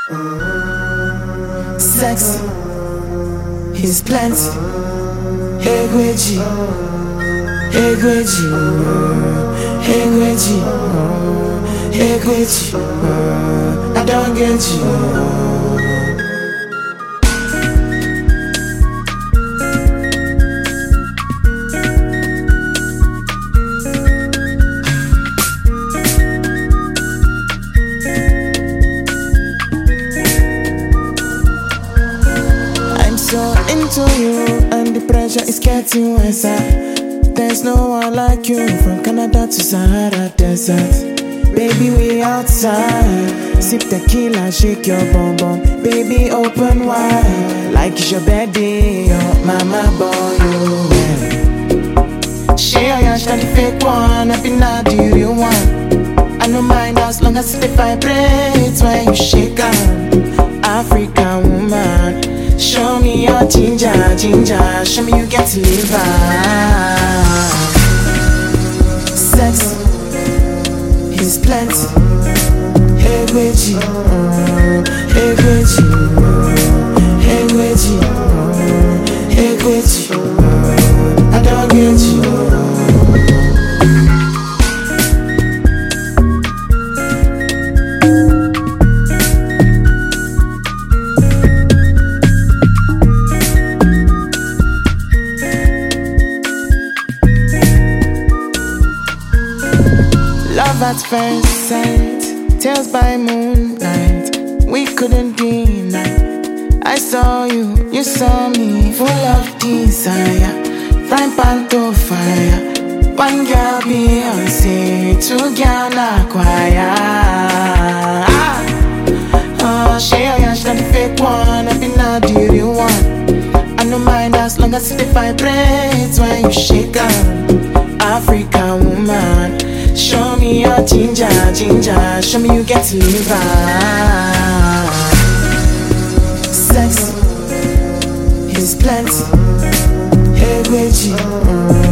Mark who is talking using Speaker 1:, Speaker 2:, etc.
Speaker 1: Sexy, he's plenty. Hey Gweji, hey Gweji, hey Gweji, hey Gweji, I don't get you. So into you, and the pressure is getting worse. There's no one like you, from Canada to Sahara Desert. Baby, we outside, sip tequila, shake your bum bum. Baby, open wide, like it's your birthday, oh mama boy, you. Share your yash, not the fake one, I be not the real one. I don't mind as long as it vibrates when you shake on. African woman, show me your ginger, ginger. Show me you get to live out. Sexy, he's plenty. Hey Gweji, hey Gweji, hey Gweji, hey Gweji, I don't get you. Love at first sight, tales by moonlight. We couldn't deny. I saw you, you saw me, full of desire. Frying pan to fire. One girl Beyonce, two girl na choir. Oh, share your yash, not the fake one, I be not the real one. I don't mind as long as it vibrates when you shake on. African woman, show me your ginger, ginger. Show me you get to live out. Sexy, he's plenty. Hey Gweji,